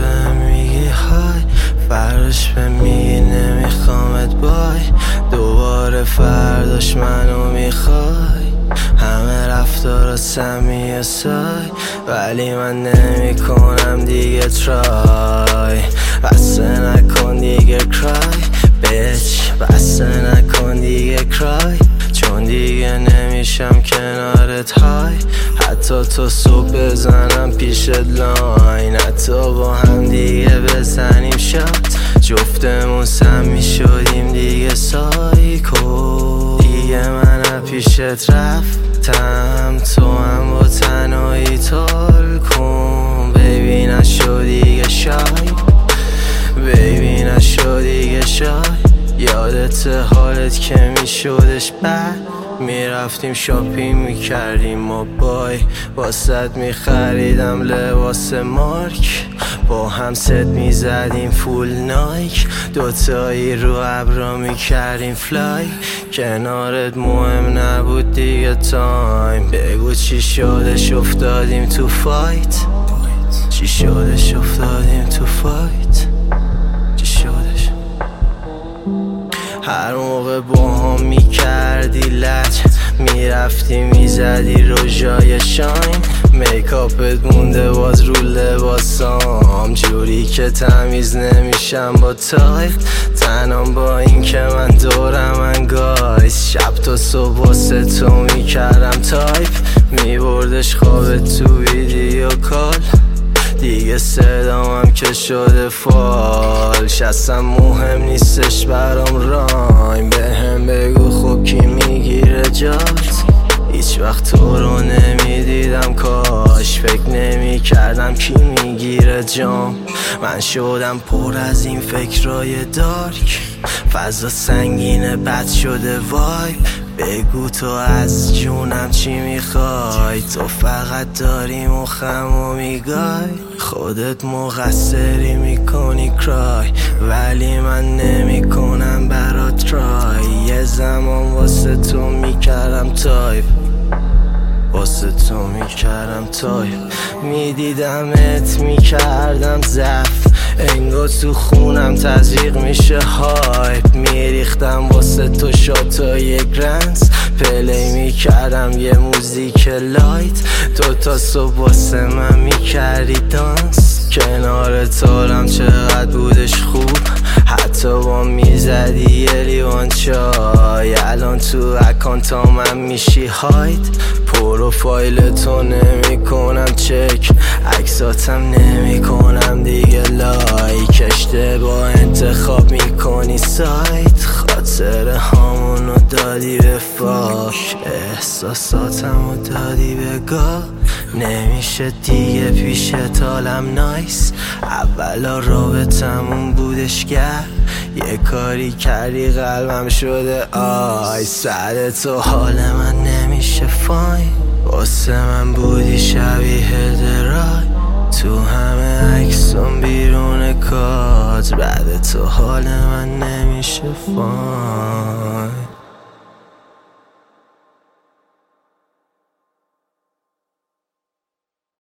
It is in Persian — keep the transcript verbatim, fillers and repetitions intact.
به میگی های، فرداش به میگی نمیخوامت بای، دوباره فرداش منو میخوای. همه رفتارا سمیه سای، ولی من نمی کنم دیگه ترای. بسه نکن دیگه کرای بیچ، بسه نکن دیگه کرای، چون دیگه نمیشم کنارت های. حتی تو صبح بزنم پیشت لاین، حتی با هم دیگه بزنیم شات، جفتمون سمی شدیم دیگه سایکو. دیگه من پیشت رفتم، تو هم با تنهایی تال کن. بیبی نشو دیگه شای، بیبی نشو دیگه شای. یادت حالت که میشدش بد، میرفتیم شاپینگ میکردیم ما بای، واسد میخریدم لباس مارک، با هم ست میزدیم فول نایک، دوتایی رو ابرا میکردیم فلای. کنارت مهم نبود دیگه تایم، بگو چی شدش افتادیم تو فایت، چی شدش افتادیم تو فایت، چی شدش. هر موقع با هم میکردی لج، میرفتی میزدی روژای شاین، میکاپت مونده باز رو لباسام، جوری که تمیز نمیشم با تایپ. تنام با این که من دورم انگایز، شب تا صبح واسه تو میکردم تایپ، میبردش خوابت تو ویدیو کال. دیگه صدامم که شده فالش، اصلا مهم نیستش برام رایم. به هم بگو خوب کی میگیره جات، هیچ وقت تو رو نمیدیدم کاش، فکر نمی کردم کی میگیره جام. من شدم پر از این فکرای دارک، فضا سنگینه بد شده وایب. بگو تو از جونم چی میخوای، تو فقط داری مخمو میگای، خودت مقصری میکنی کرای، ولی من نمیکنم برات ترای. یه زمان واسه تو میکردم تایپ، واسه تو میکردم تایپ، میدیدمت میکردم زف، انگار تو خونم تزریق میشه هایپ. میریختم واسه تو شاتای گرنز، پلی میکردم یه موزیک لایت، تو تا صبح واسه من میکردی دانس. کنار تارم چقدر بودش خوب، حتی با میزدی یه لیوان چای. الان تو اکانتا من میشی هاید، پروفایل تو نمی کنم چک، عکساتم نمی کنم دیگه لایک. اشتباه انتخاب میکنی سایت، خاطر هامونو دادی به فاک، احساساتمو دادی به گاه. نمیشه دیگه پیشت حالم نایس، اولا رابطمون بودش گر، یه کاری کردی قلبم شده آی. سر تو حال من نمیشه فاین، واسه من بودی شبیه درای، تو همه عکسام بیرون کادر، بعد تو حال من نمیشه فاین.